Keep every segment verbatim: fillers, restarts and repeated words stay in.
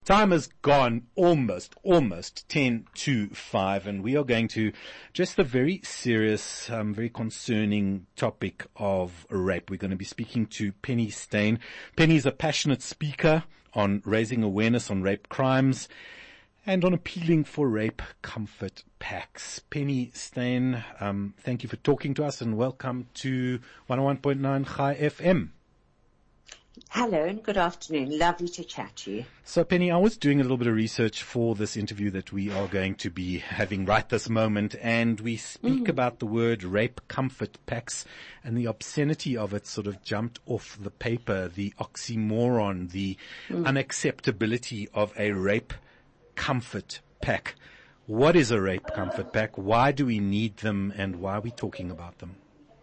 Time has gone almost, almost ten to five, and we are going to just the very serious, um, very concerning topic of rape. We're going to be speaking to Penny Steyn. Penny's a passionate speaker on raising awareness on rape crimes and on appealing for rape comfort packs. Penny Steyn, um, thank you for talking to us and welcome to one oh one point nine Chai F M. Hello and good afternoon. Lovely to chat to you. So Penny, I was doing a little bit of research for this interview that we are going to be having right this moment, and we speak mm. about the word rape comfort packs, and the obscenity of it sort of jumped off the paper, the oxymoron, the mm. unacceptability of a rape comfort pack. What is a rape comfort pack? Why do we need them, and why are we talking about them?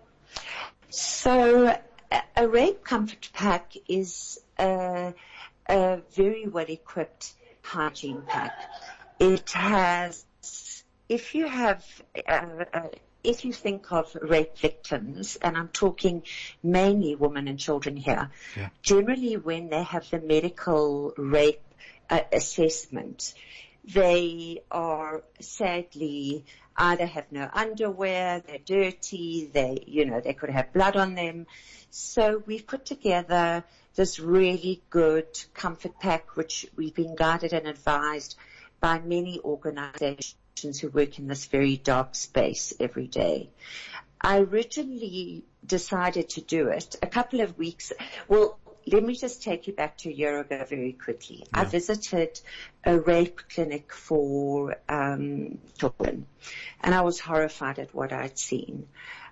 So a rape comfort pack is a, a very well-equipped hygiene pack. It has, if you have, uh, uh, if you think of rape victims, and I'm talking mainly women and children here, yeah. generally when they have the medical rape uh, assessment, they are sadly either have no underwear, they're dirty, they, you know, they could have blood on them. So we've put together this really good comfort pack, which we've been guided and advised by many organizations who work in this very dark space every day. I originally decided to do it a couple of weeks, well, let me just take you back to a year ago very quickly. Yeah. I visited a rape clinic for um children, and I was horrified at what I'd seen.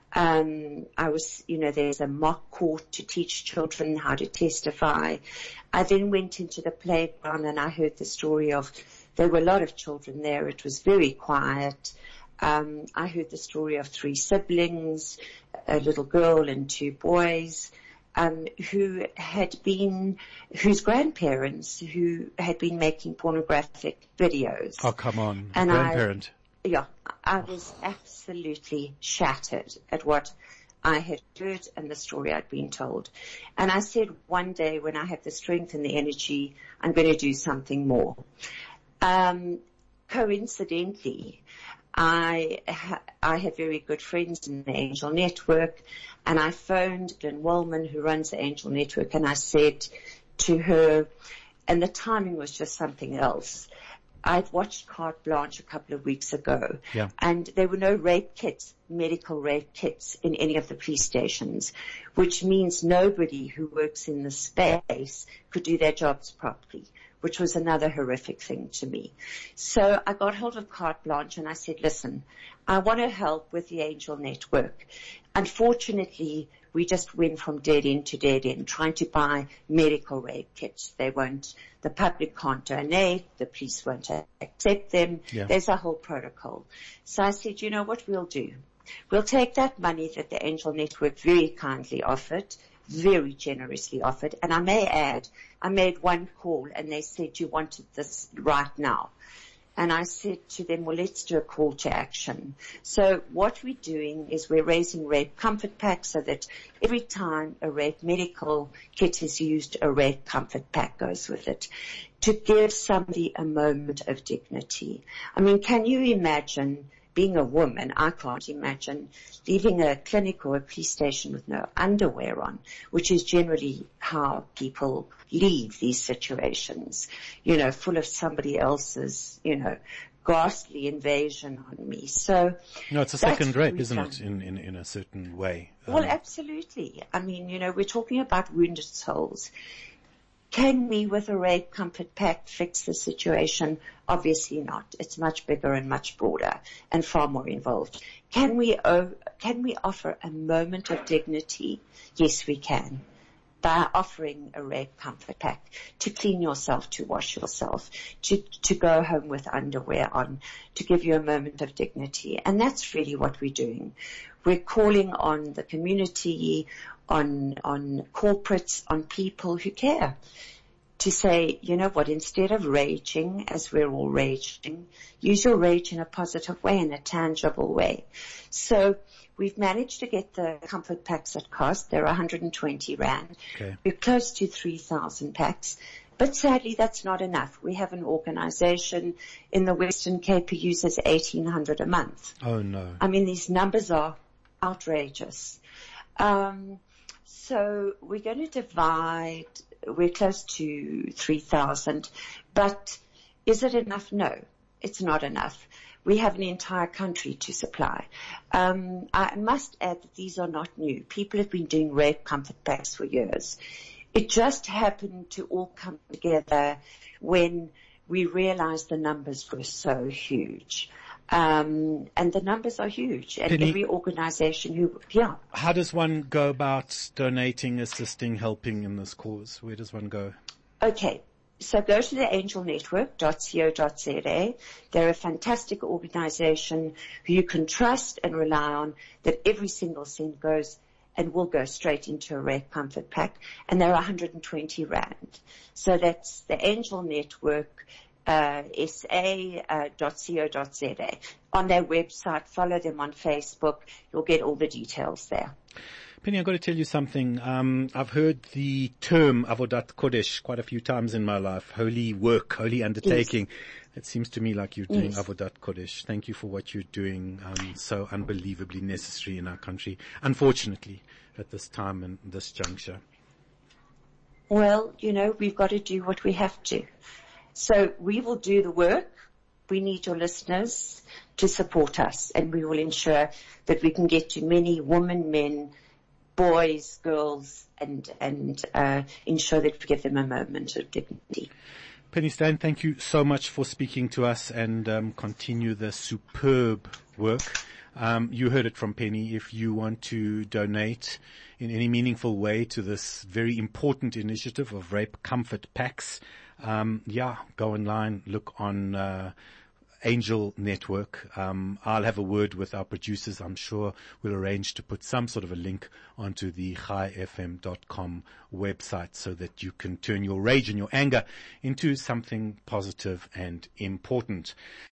Um, I was, you know, there's a mock court to teach children how to testify. I then went into the playground and I heard the story of, there were a lot of children there. It was very quiet. Um, I heard the story of three siblings, a little girl and two boys. Um, who had been, whose grandparents who had been making pornographic videos. Oh, come on. And grandparent. I, yeah, I was absolutely shattered at what I had heard and the story I'd been told. And I said one day when I have the strength and the energy, I'm going to do something more. Um, coincidentally, I ha- I have very good friends in the Angel Network, and I phoned Glenn Wellman, who runs the Angel Network, and I said to her, and the timing was just something else. I'd watched Carte Blanche a couple of weeks ago, yeah. and there were no rape kits, medical rape kits in any of the police stations, which means nobody who works in the space could do their jobs properly, which was another horrific thing to me. So I got hold of Carte Blanche and I said, listen, I want to help with the Angel Network. Unfortunately, we just went from dead end to dead end, trying to buy medical rape kits. They won't, the public can't donate, the police won't accept them. Yeah. There's a whole protocol. So I said, you know what we'll do? We'll take that money that the Angel Network very kindly offered, very generously offered, and I may add, I made one call and they said you wanted this right now. And I said to them, well, let's do a call to action. So what we're doing is we're raising rape comfort packs so that every time a rape medical kit is used, a rape comfort pack goes with it to give somebody a moment of dignity. I mean, can you imagine being a woman? I can't imagine leaving a clinic or a police station with no underwear on, which is generally how people leave these situations, you know, full of somebody else's, you know, ghastly invasion on me. So no, it's a second rape, isn't it, in, in, in a certain way? Um, well, absolutely. I mean, you know, we're talking about wounded souls. Can we, with a rape comfort pack, fix the situation? Obviously not. It's much bigger and much broader and far more involved. Can we, oh, can we offer a moment of dignity? Yes, we can. By offering a rape comfort pack to clean yourself, to wash yourself, to, to go home with underwear on, to give you a moment of dignity. And that's really what we're doing. We're calling on the community, on, on corporates, on people who care to say, you know what, instead of raging as we're all raging, use your rage in a positive way, in a tangible way. So we've managed to get the comfort packs at cost. They're one hundred twenty rand. Okay. We're close to three thousand packs. But sadly, that's not enough. We have an organization in the Western Cape who uses eighteen hundred a month. Oh, no. I mean, these numbers are outrageous. Um, so we're going to divide, we're close to three thousand, but is it enough? No, it's not enough. We have an entire country to supply. Um, I must add that these are not new. People have been doing rape comfort packs for years. It just happened to all come together when we realized the numbers were so huge. Um, and the numbers are huge. And Penny, every organization who, yeah. How does one go about donating, assisting, helping in this cause? Where does one go? Okay. So go to the angel network dot co dot za. They're a fantastic organization who you can trust and rely on, that every single cent goes and will go straight into a rape comfort pack. And they're one hundred twenty rand. So that's the Angel Network, uh, S A, uh, dot co dot za. On their website, follow them on Facebook. You'll get all the details there. Penny, I've got to tell you something. Um, I've heard the term Avodat Kodesh quite a few times in my life. Holy work, holy undertaking. Yes. It seems to me like you're doing yes. Avodat Kodesh. Thank you for what you're doing. Um, so unbelievably necessary in our country. Unfortunately, at this time and this juncture. Well, you know, we've got to do what we have to. So we will do the work. We need your listeners to support us, and we will ensure that we can get to many women, men, boys, girls, and and uh, ensure that we give them a moment of dignity. Penny Steyn, thank you so much for speaking to us, and um, continue the superb work. Um, you heard it from Penny. If you want to donate in any meaningful way to this very important initiative of rape comfort packs, um, yeah, go online, look on uh, Angel Network. Um, I'll have a word with our producers. I'm sure we'll arrange to put some sort of a link onto the chai f m dot com website so that you can turn your rage and your anger into something positive and important.